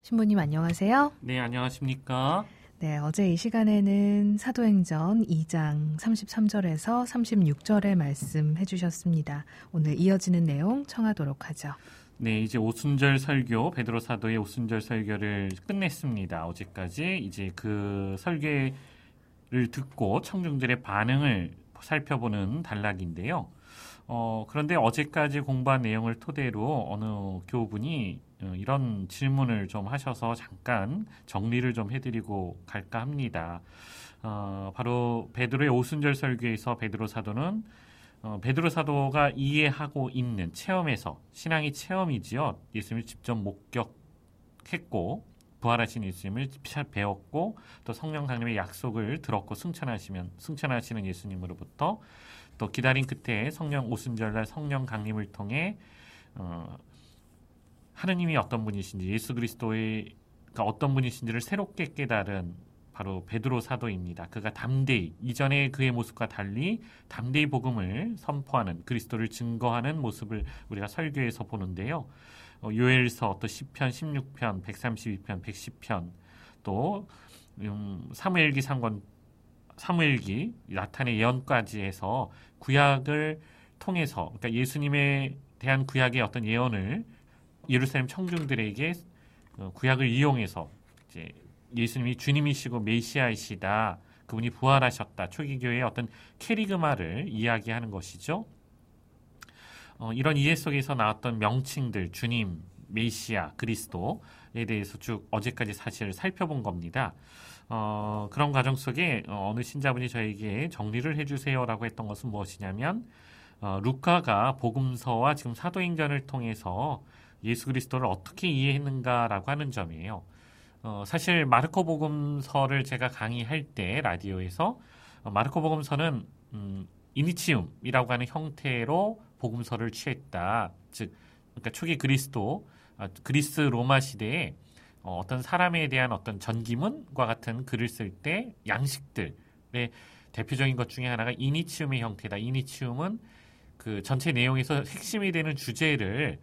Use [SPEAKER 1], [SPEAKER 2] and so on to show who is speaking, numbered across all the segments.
[SPEAKER 1] 신부님 안녕하세요.
[SPEAKER 2] 네, 안녕하십니까?
[SPEAKER 1] 네, 어제 이 시간에는 사도행전 2장 33절에서 36절의 말씀 해주셨습니다. 오늘 이어지는 내용 청하도록 하죠.
[SPEAKER 2] 네, 이제 오순절 설교, 베드로 사도의 오순절 설교를 끝냈습니다. 어제까지 이제 그 설교를 듣고 청중들의 반응을 살펴보는 단락인데요. 그런데 어제까지 공부한 내용을 토대로 어느 교우분이 이런 질문을 좀 하셔서 잠깐 정리를 좀 해드리고 갈까 합니다. 바로 베드로의 오순절 설교에서 베드로 사도는 베드로 사도가 이해하고 있는 체험에서, 신앙이 체험이지요. 예수님을 직접 목격했고 부활하신 예수님을 배웠고 또 성령 강림의 약속을 들었고 승천하시는 예수님으로부터 또 기다린 끝에 성령 오순절날 성령 강림을 통해 하느님이 어떤 분이신지, 예수 그리스도가 어떤 분이신지를 새롭게 깨달은 바로 베드로 사도입니다. 그가 담대히, 이전의 그의 모습과 달리 담대히 복음을 선포하는, 그리스도를 증거하는 모습을 우리가 설교에서 보는데요. 요엘서, 또 시편 16편, 132편, 110편, 또 사무엘기 상권, 사무엘기, 나탄의 예언까지 해서 구약을 통해서, 그러니까 예수님에 대한 구약의 어떤 예언을 예루살렘 청중들에게 구약을 이용해서 이제 예수님이 주님이시고 메시아이시다, 그분이 부활하셨다, 초기교회의 어떤 캐리그마를 이야기하는 것이죠. 이런 이해 속에서 나왔던 명칭들, 주님, 메시아, 그리스도에 대해서 쭉 어제까지 사실을 살펴본 겁니다. 그런 과정 속에 어느 신자분이 저에게 정리를 해주세요라고 했던 것은 무엇이냐면 루카가 복음서와 지금 사도행전을 통해서 예수 그리스도를 어떻게 이해했는가라고 하는 점이에요. 사실 마르코 복음서를 제가 강의할 때 라디오에서 마르코 복음서는 이니치움이라고 하는 형태로 복음서를 취했다. 즉, 그러니까 초기 그리스 로마 시대에 어떤 사람에 대한 어떤 전기문과 같은 글을 쓸 때 양식들의 대표적인 것 중에 하나가 이니치움의 형태다. 이니치움은 그 전체 내용에서 핵심이 되는 주제를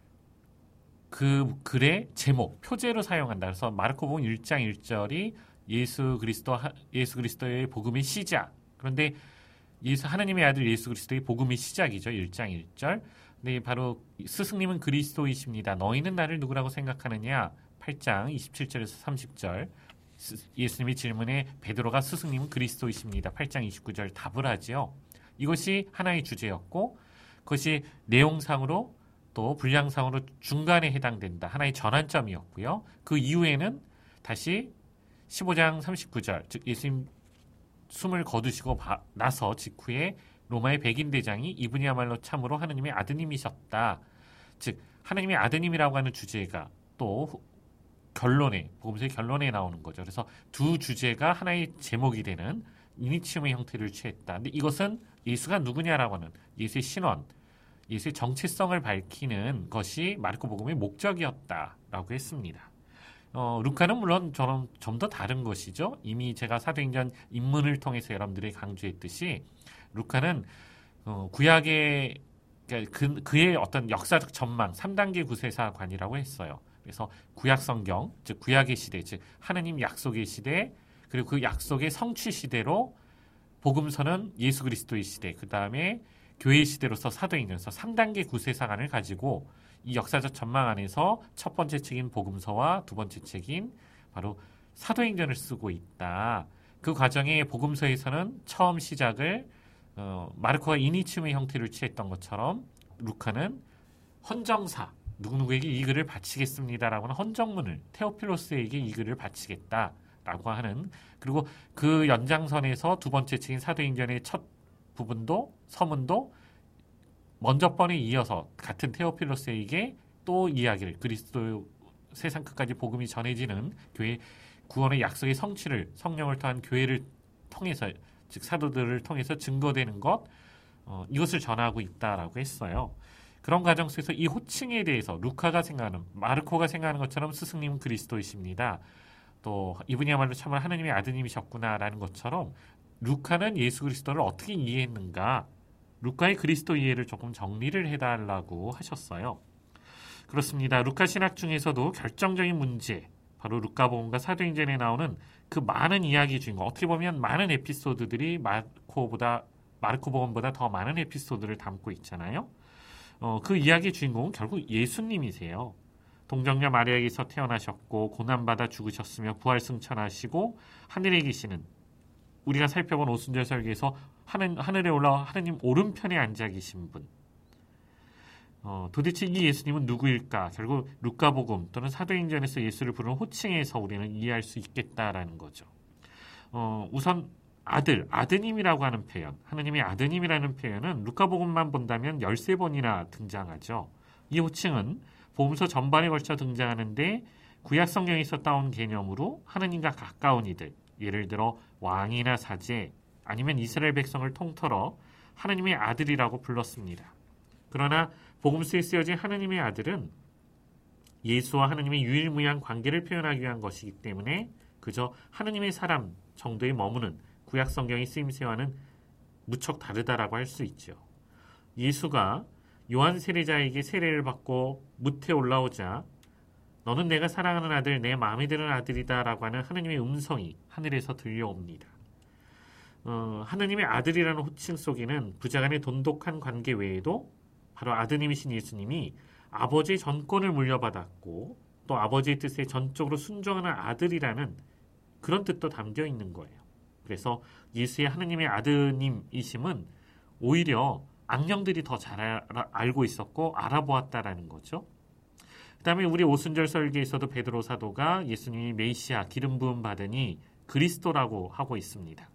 [SPEAKER 2] 그 글의 제목, 표제로 사용한다. 그래서 마르코복음 1장 1절이 예수 그리스도의 복음의 시작. 그런데 하나님의 아들 예수 그리스도의 복음의 시작이죠. 1장 1절. 근데 바로 스승님은 그리스도이십니다. 너희는 나를 누구라고 생각하느냐? 8장 27절에서 30절. 예수님이 질문에 베드로가 스승님은 그리스도이십니다. 8장 29절 답을 하지요. 이것이 하나의 주제였고 그것이 내용상으로 또 분량상으로 중간에 해당된다. 하나의 전환점이었고요. 그 이후에는 다시 15장 39절, 즉 예수님 숨을 거두시고 나서 직후에 로마의 백인 대장이 이분이야말로 참으로 하느님의 아드님이셨다. 즉 하느님의 아드님이라고 하는 주제가 또 복음서의 결론에 나오는 거죠. 그래서 두 주제가 하나의 제목이 되는 이니치움의 형태를 취했다. 근데 이것은 예수가 누구냐라고 하는 예수의 신원, 예수의 정체성을 밝히는 것이 마르코 복음의 목적이었다라고 했습니다. 루카는 물론 좀 더 다른 것이죠. 이미 제가 사도행전 입문을 통해서 여러분들에게 강조했듯이 루카는 구약의 그의 어떤 역사적 전망, 3단계 구세사관이라고 했어요. 그래서 구약 성경, 즉 구약의 시대, 즉 하느님 약속의 시대, 그리고 그 약속의 성취 시대로 복음서는 예수 그리스도의 시대, 그 다음에 교회 시대로서 사도행전에서 3단계 구세사관을 가지고 이 역사적 전망 안에서 첫 번째 책인 복음서와 두 번째 책인 바로 사도행전을 쓰고 있다. 그 과정에 복음서에서는 처음 시작을 마르코가 이니치움의 형태를 취했던 것처럼 루카는 헌정사, 누구누구에게 이 글을 바치겠습니다라고 하는 헌정문을 테오필로스에게 이 글을 바치겠다라고 하는, 그리고 그 연장선에서 두 번째 책인 사도행전의 첫 부분도 서문도 먼저 번에 이어서 같은 테오필로스에게 또 이야기를, 그리스도 세상 끝까지 복음이 전해지는 교회 구원의 약속의 성취를 성령을 통한 교회를 통해서, 즉 사도들을 통해서 증거되는 것, 이것을 전하고 있다라고 했어요. 그런 과정 속에서 이 호칭에 대해서 루카가 생각하는, 마르코가 생각하는 것처럼 스승님은 그리스도이십니다. 또 이분이야말로 참으로 하느님의 아드님이셨구나라는 것처럼 루카는 예수 그리스도를 어떻게 이해했는가, 루카의 그리스도 이해를 조금 정리를 해달라고 하셨어요. 그렇습니다. 루카 신학 중에서도 결정적인 문제, 바로 루카복음과 사도행전에 나오는 그 많은 이야기 주인공, 어떻게 보면 많은 에피소드들이 마르코복음보다 더 많은 에피소드를 담고 있잖아요. 그 이야기의 주인공은 결국 예수님이세요. 동정녀 마리아에게서 태어나셨고 고난받아 죽으셨으며 부활승천하시고 하늘에 계시는, 우리가 살펴본 오순절 설교에서 하늘에 올라와 하느님 오른편에 앉아 계신 분. 도대체 이 예수님은 누구일까? 결국 루카복음 또는 사도행전에서 예수를 부르는 호칭에서 우리는 이해할 수 있겠다라는 거죠. 우선 아드님이라고 하는 표현, 하느님의 아드님이라는 표현은 루카복음만 본다면 13번이나 등장하죠. 이 호칭은 복음서 전반에 걸쳐 등장하는데 구약 성경에서 따온 개념으로 하느님과 가까운 이들, 예를 들어 왕이나 사제 아니면 이스라엘 백성을 통틀어 하느님의 아들이라고 불렀습니다. 그러나 복음서에 쓰여진 하느님의 아들은 예수와 하느님의 유일무이한 관계를 표현하기 위한 것이기 때문에 그저 하느님의 사람 정도에 머무는 구약 성경의 쓰임새와는 무척 다르다라고 할 수 있죠. 예수가 요한 세례자에게 세례를 받고 무태 올라오자 너는 내가 사랑하는 아들, 내 마음에 드는 아들이다 라고 하는 하느님의 음성이 하늘에서 들려옵니다. 하느님의 아들이라는 호칭 속에는 부자간의 돈독한 관계 외에도 바로 아드님이신 예수님이 아버지의 전권을 물려받았고 또 아버지의 뜻에 전적으로 순종하는 아들이라는 그런 뜻도 담겨 있는 거예요. 그래서 예수의 하느님의 아드님이심은 오히려 악령들이 더 잘 알고 있었고 알아보았다라는 거죠. 그 다음에 우리 오순절 설교에서도 베드로 사도가 예수님이 메시아 기름 부음 받으니 그리스도라고 하고 있습니다.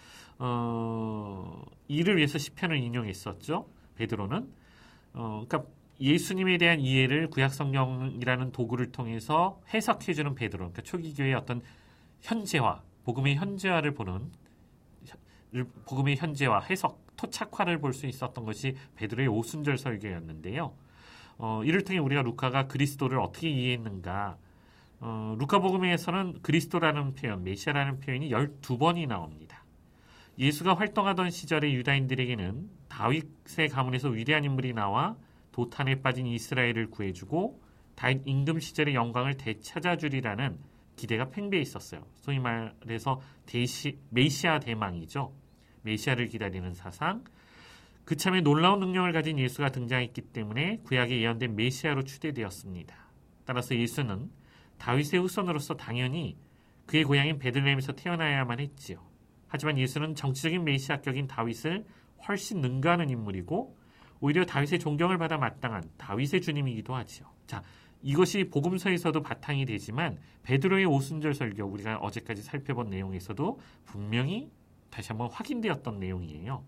[SPEAKER 2] 이를 위해서 시편을 인용했었죠. 베드로는 그러니까 예수님에 대한 이해를 구약 성경이라는 도구를 통해서 해석해주는 베드로, 그러니까 초기 교회의 어떤 현재화, 복음의 현재화를 보는 복음의 현재화, 해석, 토착화를 볼 수 있었던 것이 베드로의 오순절 설교였는데요. 이를 통해 우리가 루카가 그리스도를 어떻게 이해했는가? 루카복음에서는 그리스도라는 표현, 메시아라는 표현이 12번이 나옵니다. 예수가 활동하던 시절의 유다인들에게는 다윗의 가문에서 위대한 인물이 나와 도탄에 빠진 이스라엘을 구해주고 다윗 임금 시절의 영광을 되찾아주리라는 기대가 팽배해 있었어요. 소위 말해서 메시아 대망이죠. 메시아를 기다리는 사상. 그참에 놀라운 능력을 가진 예수가 등장했기 때문에 구약에 예언된 메시아로 추대되었습니다. 따라서 예수는 다윗의 후손으로서 당연히 그의 고향인 베들레헴에서 태어나야만 했지요. 하지만 예수는 정치적인 메시아격인 다윗을 훨씬 능가하는 인물이고 오히려 다윗의 존경을 받아 마땅한 다윗의 주님이기도 하지요. 자, 이것이 복음서에서도 바탕이 되지만 베드로의 오순절 설교, 우리가 어제까지 살펴본 내용에서도 분명히 다시 한번 확인되었던 내용이에요.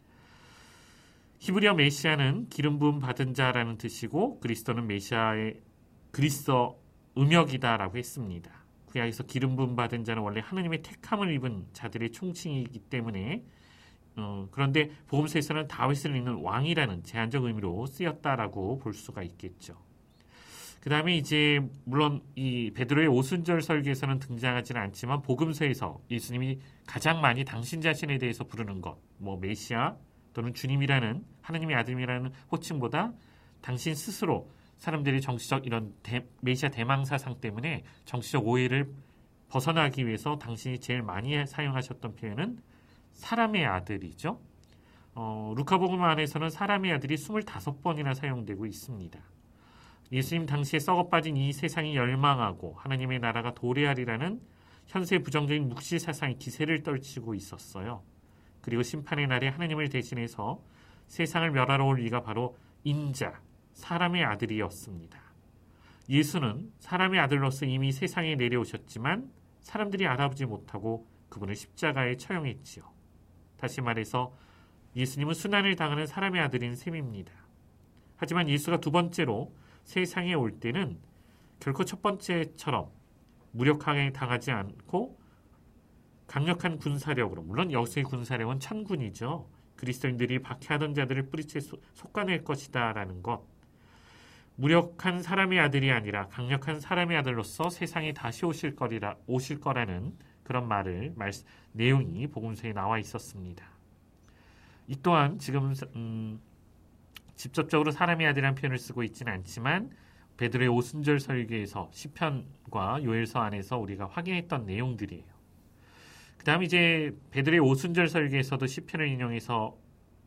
[SPEAKER 2] 히브리어 메시아는 기름 부음 받은 자라는 뜻이고 그리스도는 메시아의 그리스도 음역이다라고 했습니다. 구약에서 기름 부음 받은 자는 원래 하느님의 택함을 입은 자들의 총칭이기 때문에 그런데 복음서에서는 다윗을 잇는 왕이라는 제한적 의미로 쓰였다라고 볼 수가 있겠죠. 그 다음에 이제 물론 이 베드로의 오순절 설교에서는 등장하지는 않지만 복음서에서 예수님이 가장 많이 당신 자신에 대해서 부르는 것, 뭐 메시아 또는 주님이라는 하느님의 아들이라는 호칭보다 당신 스스로 사람들이 정치적 이런 메시아 대망 사상 때문에 정치적 오해를 벗어나기 위해서 당신이 제일 많이 사용하셨던 표현은 사람의 아들이죠. 루카복음 안에서는 사람의 아들이 25번이나 사용되고 있습니다. 예수님 당시에 썩어빠진 이 세상이 멸망하고 하나님의 나라가 도래하리라는 현세 부정적인 묵시 사상이 기세를 떨치고 있었어요. 그리고 심판의 날에 하나님을 대신해서 세상을 멸하러 올 이가 바로 인자, 사람의 아들이었습니다. 예수는 사람의 아들로서 이미 세상에 내려오셨지만 사람들이 알아보지 못하고 그분을 십자가에 처형했지요. 다시 말해서 예수님은 순환을 당하는 사람의 아들인 셈입니다. 하지만 예수가 두 번째로 세상에 올 때는 결코 첫 번째처럼 무력하게 당하지 않고 강력한 군사력으로, 물론 여기서의 군사력은 천군이죠. 그리스도인들이 박해하던 자들을 뿌리채 솎아낼 것이다 라는 것. 무력한 사람의 아들이 아니라 강력한 사람의 아들로서 세상에 다시 오실 거라는 그런 내용이 복음서에 나와 있었습니다. 이 또한 지금 직접적으로 사람의 아들이라는 표현을 쓰고 있지는 않지만 베드로의 오순절 설교에서 시편과 요엘서 안에서 우리가 확인했던 내용들이에요. 그 다음 이제 베드로의 오순절 설교에서도 시편을 인용해서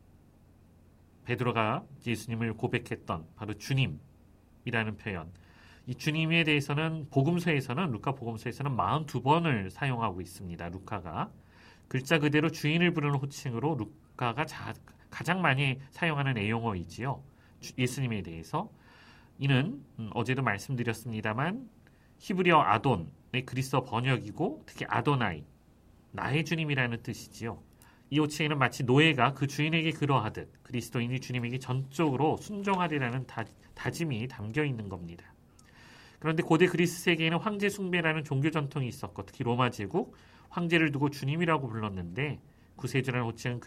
[SPEAKER 2] 베드로가 예수님을 고백했던 바로 주님이라는 표현. 이 주님에 대해서는 복음서에서는 루카 복음서에서는 42번을 사용하고 있습니다. 루카가 글자 그대로 주인을 부르는 호칭으로 루카가 가장 많이 사용하는 애용어이지요. 예수님에 대해서. 이는 어제도 말씀드렸습니다만 히브리어 아돈의 그리스어 번역이고 특히 아도나이, 나의 주님이라는 뜻이지요. 이 호칭에는 마치 노예가 그 주인에게 그러하듯 그리스도인이 주님에게 전적으로 순종하리라는 다짐이 담겨 있는 겁니다. 그런데 고대 그리스 세계에는 황제 숭배라는 종교 전통이 있었고 특히 로마 제국 황제를 두고 주님이라고 불렀는데 구세주라는 호칭은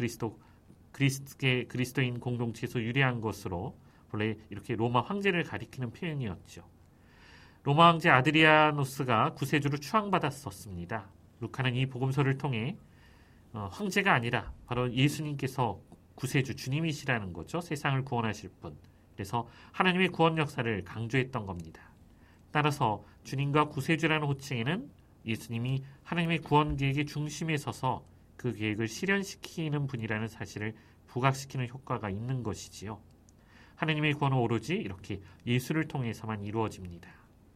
[SPEAKER 2] 그리스도인 공동체에서 유래한 것으로 원래 이렇게 로마 황제를 가리키는 표현이었죠. 로마 황제 아드리아노스가 구세주로 추앙받았었습니다. 루카는 이 복음서를 통해 황제가 아니라 바로 예수님께서 구세주 주님이시라는 거죠. 세상을 구원하실 분. 그래서 하나님의 구원 역사를 강조했던 겁니다. 따라서 주님과 구세주라는 호칭에는 예수님이 하나님의 구원 계획의 중심에 서서 그 계획을 실현시키는 분이라는 사실을 부각시키는 효과가 있는 것이지요. 하나님의 구원은 오로지 이렇게 예수를 통해서만 이루어집니다.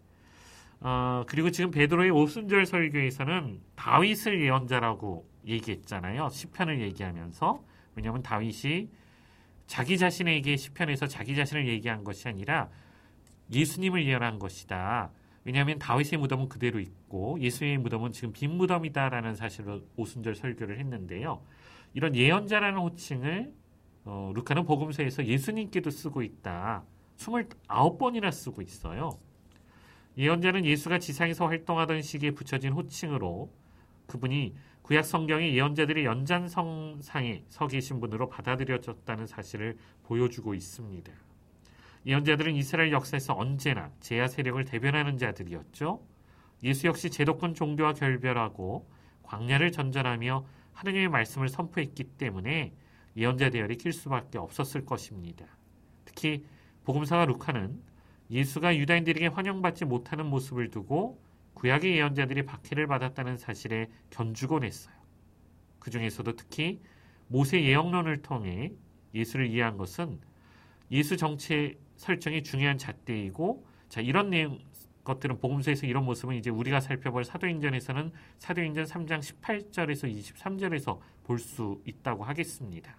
[SPEAKER 2] 그리고 지금 베드로의 오순절 설교에서는 다윗을 예언자라고 얘기했잖아요. 시편을 얘기하면서. 왜냐하면 다윗이 자기 자신에게 시편에서 자기 자신을 얘기한 것이 아니라 예수님을 예언한 것이다. 왜냐하면 다윗의 무덤은 그대로 있고 예수의 무덤은 지금 빈 무덤이다라는 사실로 오순절 설교를 했는데요. 이런 예언자라는 호칭을 루카는 복음서에서 예수님께도 쓰고 있다. 29번이나 쓰고 있어요. 예언자는 예수가 지상에서 활동하던 시기에 붙여진 호칭으로 그분이 구약 성경의 예언자들의 연장선상에 서 계신 분으로 받아들여졌다는 사실을 보여주고 있습니다. 예언자들은 이스라엘 역사에서 언제나 제야 세력을 대변하는 자들이었죠. 예수 역시 제도권 종교와 결별하고 광야를 전전하며 하느님의 말씀을 선포했기 때문에 예언자 대열이 길 수밖에 없었을 것입니다. 특히 복음서와 루카는 예수가 유다인들에게 환영받지 못하는 모습을 두고 구약의 예언자들이 박해를 받았다는 사실에 견주곤 했어요. 그 중에서도 특히 모세 예언론을 통해 예수를 이해한 것은 예수 정체 설정이 중요한 잣대이고, 자, 이런 내용 것들은 복음서에서 이런 모습은 이제 우리가 살펴볼 사도행전에서는 사도행전 3장 18절에서 23절에서 볼 수 있다고 하겠습니다.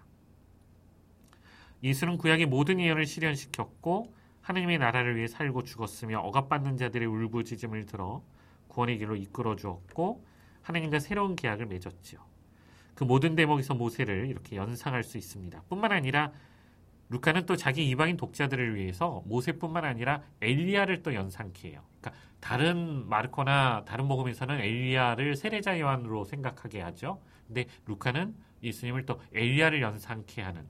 [SPEAKER 2] 예수는 구약의 모든 예언을 실현시켰고 하느님의 나라를 위해 살고 죽었으며 억압받는 자들의 울부짖음을 들어 구원의 길로 이끌어 주었고 하느님과 새로운 계약을 맺었지요. 그 모든 대목에서 모세를 이렇게 연상할 수 있습니다. 뿐만 아니라 루카는 또 자기 이방인 독자들을 위해서 모세뿐만 아니라 엘리야를 또 연상케 해요. 그러니까 다른 마르코나 다른 복음에서는 엘리야를 세례자 요한으로 생각하게 하죠. 근데 루카는 예수님을 또 엘리야를 연상케 하는,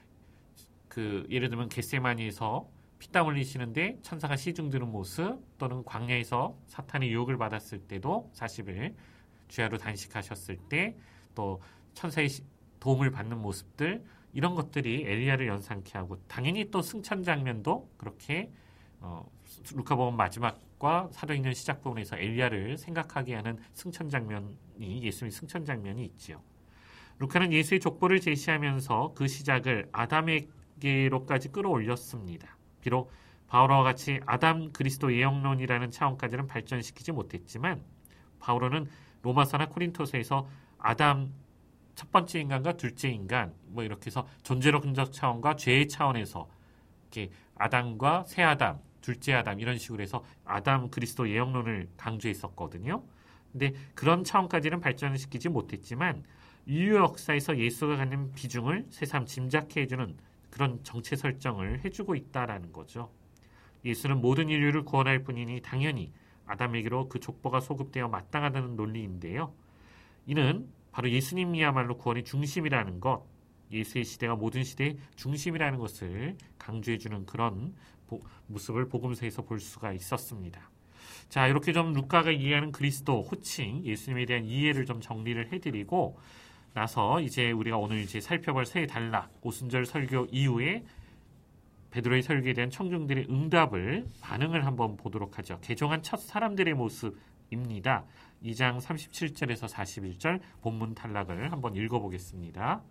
[SPEAKER 2] 예를 들면 겟세마니에서 피땀 흘리시는데 천사가 시중 드는 모습, 또는 광야에서 사탄의 유혹을 받았을 때도 40일 주야로 단식하셨을 때 또 천사의 도움을 받는 모습들, 이런 것들이 엘리야를 연상케 하고, 당연히 또 승천 장면도 그렇게 루카복음 마지막과 사도행전 시작 부분에서 엘리야를 생각하게 하는 승천 장면이, 예수님의 승천 장면이 있지요. 루카는 예수의 족보를 제시하면서 그 시작을 아담에게로까지 끌어올렸습니다. 비록 바오로와 같이 아담 그리스도 예언론이라는 차원까지는 발전시키지 못했지만 바오로는 로마서나 코린토서에서 아담 첫 번째 인간과 둘째 인간, 이렇게 해서 존재로 근적 차원과 죄의 차원에서 이렇게 아담과 새 아담, 둘째 아담, 이런 식으로 해서 아담 그리스도 예언론을 강조했었거든요. 근데 그런 차원까지는 발전시키지 못했지만 인류 역사에서 예수가 갖는 비중을 새삼 짐작해 해주는 그런 정체 설정을 해주고 있다라는 거죠. 예수는 모든 인류를 구원할 뿐이니 당연히 아담에게로 그 족보가 소급되어 마땅하다는 논리인데요. 이는 바로 예수님이야말로 구원의 중심이라는 것, 예수의 시대가 모든 시대의 중심이라는 것을 강조해주는 그런 모습을 복음서에서 볼 수가 있었습니다. 자, 이렇게 좀 루카가 이해하는 그리스도 호칭, 예수님에 대한 이해를 좀 정리를 해드리고 나서 이제 우리가 오늘 이제 살펴볼 세 단락, 오순절 설교 이후에 베드로의 설교에 대한 청중들의 반응을 한번 보도록 하죠. 개종한 첫 사람들의 모습입니다. 2장 37절에서 41절 본문 단락을 한번 읽어보겠습니다.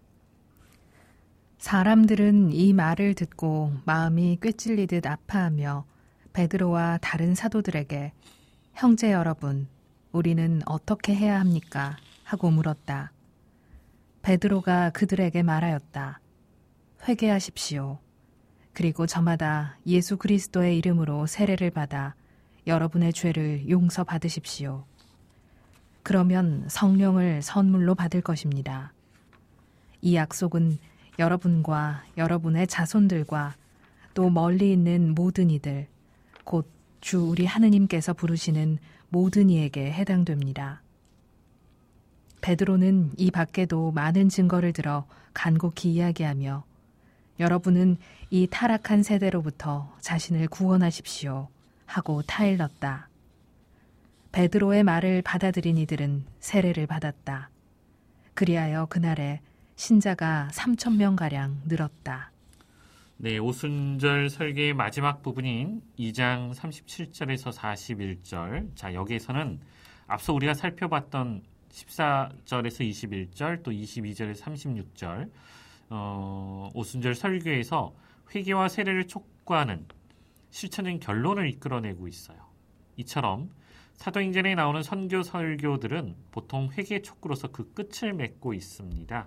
[SPEAKER 1] 사람들은 이 말을 듣고 마음이 꿰찔리듯 아파하며 베드로와 다른 사도들에게 형제 여러분, 우리는 어떻게 해야 합니까? 하고 물었다. 베드로가 그들에게 말하였다. 회개하십시오. 그리고 저마다 예수 그리스도의 이름으로 세례를 받아 여러분의 죄를 용서받으십시오. 그러면 성령을 선물로 받을 것입니다. 이 약속은 여러분과 여러분의 자손들과 또 멀리 있는 모든 이들, 곧 주 우리 하느님께서 부르시는 모든 이에게 해당됩니다. 베드로는 이 밖에도 많은 증거를 들어 간곡히 이야기하며 여러분은 이 타락한 세대로부터 자신을 구원하십시오 하고 타일렀다. 베드로의 말을 받아들인 이들은 세례를 받았다. 그리하여 그날에 신자가 3,000명가량 늘었다.
[SPEAKER 2] 네, 오순절 설계의 마지막 부분인 2장 37절에서 41절. 자, 여기에서는 앞서 우리가 살펴봤던 14절에서 21절, 또 22절에서 36절, 오순절 설교에서 회개와 세례를 촉구하는 실천적인 결론을 이끌어내고 있어요. 이처럼 사도행전에 나오는 선교 설교들은 보통 회개 촉구로서 그 끝을 맺고 있습니다.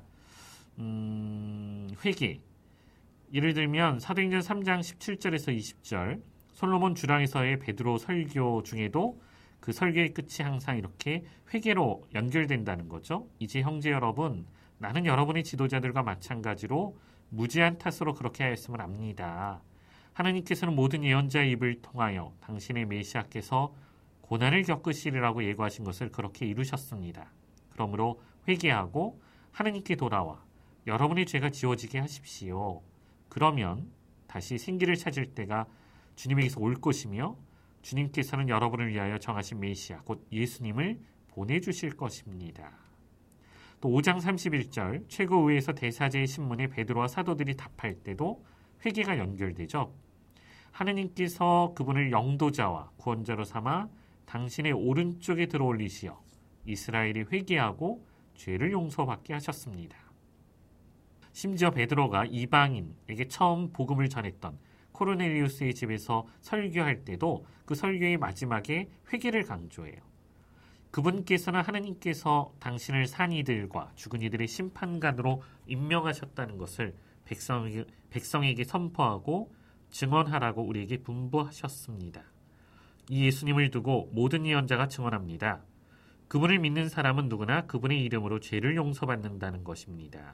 [SPEAKER 2] 회개. 예를 들면 사도행전 3장 17절에서 20절 솔로몬 주랑에서의 베드로 설교 중에도 그 설교의 끝이 항상 이렇게 회개로 연결된다는 거죠. 이제 형제 여러분, 나는 여러분의 지도자들과 마찬가지로 무지한 탓으로 그렇게 하였음을 압니다. 하나님께서는 모든 예언자의 입을 통하여 당신의 메시아께서 고난을 겪으시리라고 예고하신 것을 그렇게 이루셨습니다. 그러므로 회개하고 하나님께 돌아와 여러분의 죄가 지워지게 하십시오. 그러면 다시 생기를 찾을 때가 주님에게서 올 것이며 주님께서는 여러분을 위하여 정하신 메시아 곧 예수님을 보내주실 것입니다. 또 5장 31절 최고의회에서 대사제의 신문에 베드로와 사도들이 답할 때도 회개가 연결되죠. 하느님께서 그분을 영도자와 구원자로 삼아 당신의 오른쪽에 들어올리시어 이스라엘이 회개하고 죄를 용서받게 하셨습니다. 심지어 베드로가 이방인에게 처음 복음을 전했던 코르넬리우스의 집에서 설교할 때도 그 설교의 마지막에 회개를 강조해요. 그분께서는 하느님께서 당신을 산 이들과 죽은 이들의 심판관으로 임명하셨다는 것을 백성에게 선포하고 증언하라고 우리에게 분부하셨습니다. 이 예수님을 두고 모든 예언자가 증언합니다. 그분을 믿는 사람은 누구나 그분의 이름으로 죄를 용서받는다는 것입니다.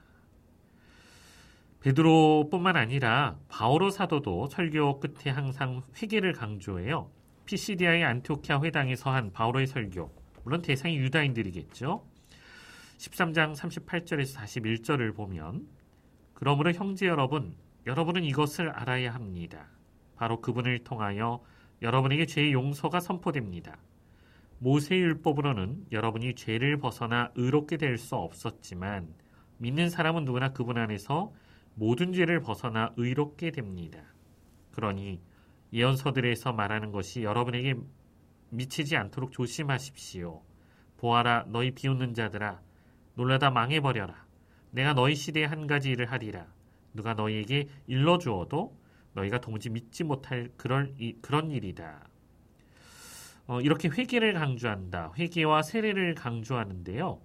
[SPEAKER 2] 베드로뿐만 아니라 바오로 사도도 설교 끝에 항상 회개를 강조해요. 피시디아의 안티오키아 회당에서 한 바오로의 설교, 물론 대상이 유다인들이겠죠. 13장 38절에서 41절을 보면 그러므로 형제 여러분, 여러분은 이것을 알아야 합니다. 바로 그분을 통하여 여러분에게 죄의 용서가 선포됩니다. 모세의 율법으로는 여러분이 죄를 벗어나 의롭게 될 수 없었지만 믿는 사람은 누구나 그분 안에서 모든 죄를 벗어나 의롭게 됩니다. 그러니 예언서들에서 말하는 것이 여러분에게 미치지 않도록 조심하십시오. 보아라, 너희 비웃는 자들아, 놀라다 망해버려라. 내가 너희 시대에 한 가지 일을 하리라. 누가 너희에게 일러주어도 너희가 도무지 믿지 못할 그런 일이다. 이렇게 회개를 강조한다. 회개와 세례를 강조하는데요.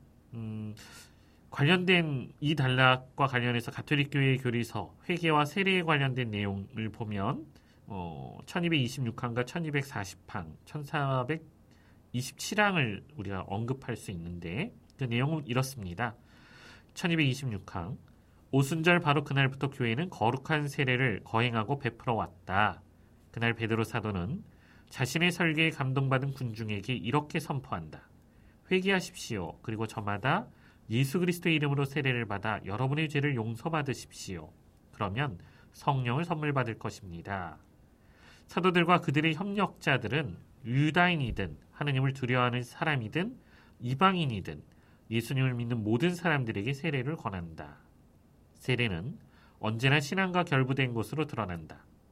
[SPEAKER 2] 관련된 이 단락과 관련해서 가톨릭 교회의 교리서 회개와 세례에 관련된 내용을 보면 1226항과 1240항, 1427항을 우리가 언급할 수 있는데 그 내용은 이렇습니다. 1226항 오순절 바로 그날부터 교회는 거룩한 세례를 거행하고 베풀어 왔다. 그날 베드로 사도는 자신의 설교에 감동받은 군중에게 이렇게 선포한다. 회개하십시오. 그리고 저마다 예수 그리스도의 이름으로 세례를 받아 여러분의 죄를 용서받으십시오. 그러면 성령을 선물 받을 것입니다. 사도들과 그들의 협력자들은 유다인이든 하느님을 두려워하는 사람이든 이방인이든 예수님을 믿는 모든 사람들에게 세례를 권한다. 세례는 언제나 신앙과 결부된 것으로 드러난다.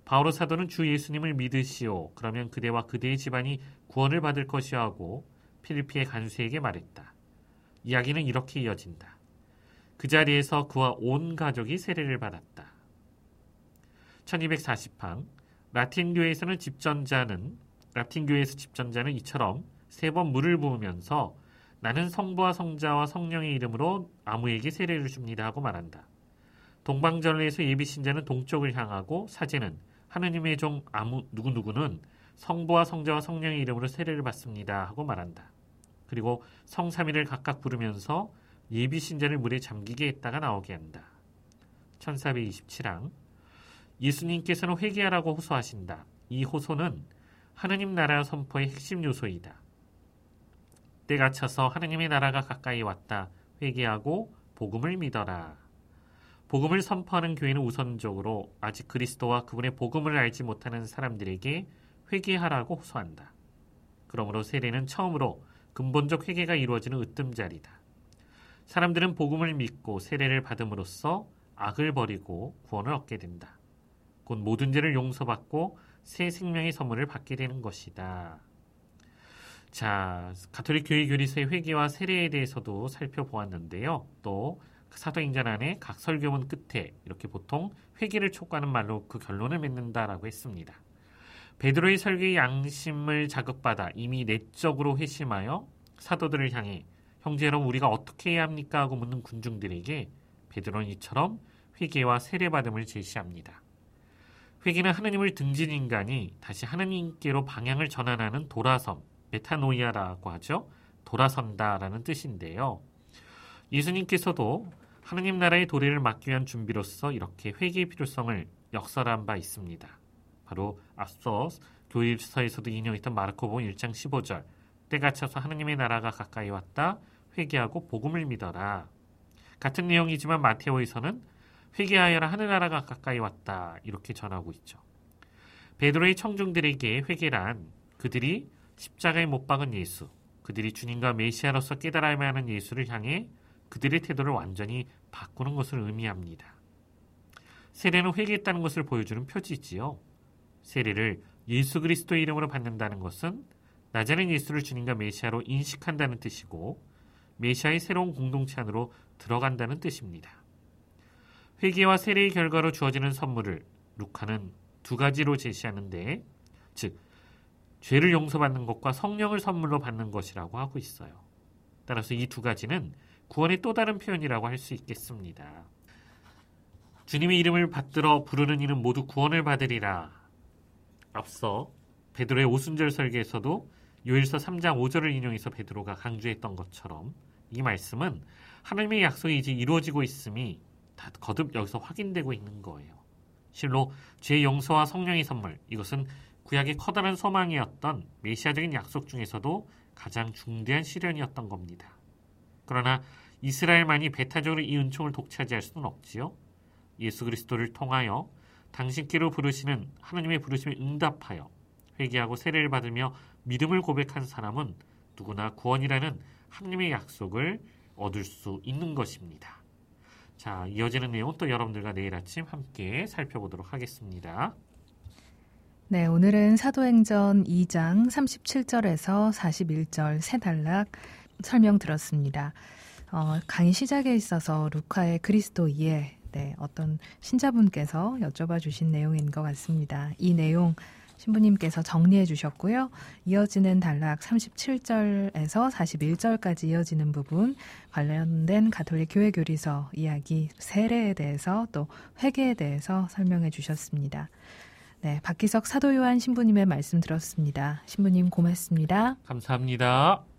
[SPEAKER 2] 바오로 사도는 주 예수님을 믿으시오. 그러면 그대와 그대의 집안이 구원을 받을 것이오 하고 필리피의 간수에게 말했다. 이야기는 이렇게 이어진다. 그 자리에서 그와 온 가족이 세례를 받았다. 1240방 라틴교회에서 집전자는 이처럼 3번 물을 부으면서 나는 성부와 성자와 성령의 이름으로 아무에게 세례를 줍니다 하고 말한다. 동방전례에서 예비신자는 동쪽을 향하고 사제는 하느님의 종 누구누구는 성부와 성자와 성령의 이름으로 세례를 받습니다 하고 말한다. 그리고 성삼위를 각각 부르면서 예비신자를 물에 잠기게 했다가 나오게 한다. 1427항 예수님께서는 회개하라고 호소하신다. 이 호소는 하느님 나라 선포의 핵심 요소이다. 때가 차서 하느님의 나라가 가까이 왔다. 회개하고 복음을 믿어라. 복음을 선포하는 교회는 우선적으로 아직 그리스도와 그분의 복음을 알지 못하는 사람들에게 회개하라고 호소한다. 그러므로 세례는 처음으로 근본적 회개가 이루어지는 으뜸자리다. 사람들은 복음을 믿고 세례를 받음으로써 악을 버리고 구원을 얻게 된다. 곧 모든 죄를 용서받고 새 생명의 선물을 받게 되는 것이다. 자, 가톨릭 교회 교리서의 회개와 세례에 대해서도 살펴보았는데요. 또 사도행전 안에 각 설교문 끝에 이렇게 보통 회개를 촉구하는 말로 그 결론을 맺는다라고 했습니다. 베드로의 설교의 양심을 자극받아 이미 내적으로 회심하여 사도들을 향해 형제 여러분 우리가 어떻게 해야 합니까? 하고 묻는 군중들에게 베드로는 이처럼 회개와 세례받음을 제시합니다. 회개는 하느님을 등진 인간이 다시 하느님께로 방향을 전환하는 돌아섬, 메타노이아라고 하죠. 돌아선다라는 뜻인데요. 예수님께서도 하느님 나라의 도래를 막기 위한 준비로서 이렇게 회개의 필요성을 역설한 바 있습니다. 바로 앞서 교일서에서도 인용했던 마르코복음 1장 15절 때가 차서 하느님의 나라가 가까이 왔다. 회개하고 복음을 믿어라. 같은 내용이지만 마테오에서는 회개하여라 하늘나라가 가까이 왔다. 이렇게 전하고 있죠. 베드로의 청중들에게 회개란 그들이 십자가에 못 박은 예수, 그들이 주님과 메시아로서 깨달아야만 하는 예수를 향해 그들의 태도를 완전히 바꾸는 것을 의미합니다. 세례는 회개했다는 것을 보여주는 표지지요. 세례를 예수 그리스도의 이름으로 받는다는 것은 나자렛 예수를 주님과 메시아로 인식한다는 뜻이고 메시아의 새로운 공동체 안으로 들어간다는 뜻입니다. 회개와 세례의 결과로 주어지는 선물을 루카는 2가지로 제시하는데 즉 죄를 용서받는 것과 성령을 선물로 받는 것이라고 하고 있어요. 따라서 이 2가지는 구원의 또 다른 표현이라고 할 수 있겠습니다. 주님의 이름을 받들어 부르는 이는 모두 구원을 받으리라. 앞서 베드로의 오순절 설교에서도 요일서 3장 5절을 인용해서 베드로가 강조했던 것처럼 이 말씀은 하나님의 약속이 이제 이루어지고 있음이 다 거듭 여기서 확인되고 있는 거예요. 실로 죄 용서와 성령의 선물, 이것은 구약의 커다란 소망이었던 메시아적인 약속 중에서도 가장 중대한 시련이었던 겁니다. 그러나 이스라엘만이 배타적으로 이 은총을 독차지할 수는 없지요. 예수 그리스도를 통하여 당신께로 부르시는 하나님의 부르심에 응답하여 회개하고 세례를 받으며 믿음을 고백한 사람은 누구나 구원이라는 하나님의 약속을 얻을 수 있는 것입니다. 자, 이어지는 내용 또 여러분들과 내일 아침 함께 살펴보도록 하겠습니다.
[SPEAKER 1] 네, 오늘은 사도행전 2장 37절에서 41절 세 단락 설명 들었습니다. 강의 시작에 있어서 루카의 그리스도 이해, 어떤 신자분께서 여쭤봐 주신 내용인 것 같습니다. 이 내용 신부님께서 정리해 주셨고요. 이어지는 단락 37절에서 41절까지 이어지는 부분 관련된 가톨릭 교회 교리서 이야기 세례에 대해서 또 회개에 대해서 설명해 주셨습니다. 네, 박기석 사도요한 신부님의 말씀 들었습니다. 신부님 고맙습니다.
[SPEAKER 2] 감사합니다.